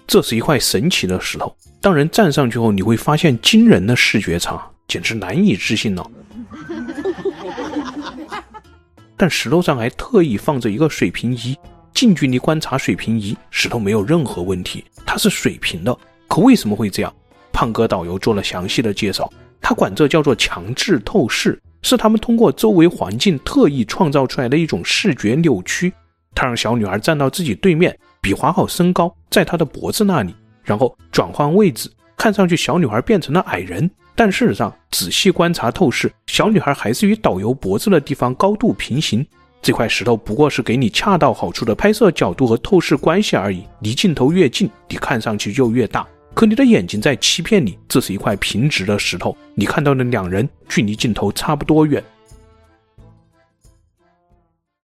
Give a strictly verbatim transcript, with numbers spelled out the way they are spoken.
这是一块神奇的石头，当人站上去后，你会发现惊人的视觉差，简直难以置信哦。但石头上还特意放着一个水平仪，近距离观察水平仪，石头没有任何问题，它是水平的。可为什么会这样？胖哥导游做了详细的介绍，他管这叫做强制透视，是他们通过周围环境特意创造出来的一种视觉扭曲。他让小女孩站到自己对面，比划好身高，在她的脖子那里，然后转换位置，看上去小女孩变成了矮人，但事实上仔细观察透视，小女孩还是与导游脖子的地方高度平行。这块石头不过是给你恰到好处的拍摄角度和透视关系而已，离镜头越近，你看上去就越大。可你的眼睛在欺骗你，这是一块平直的石头，你看到的两人距离镜头差不多远，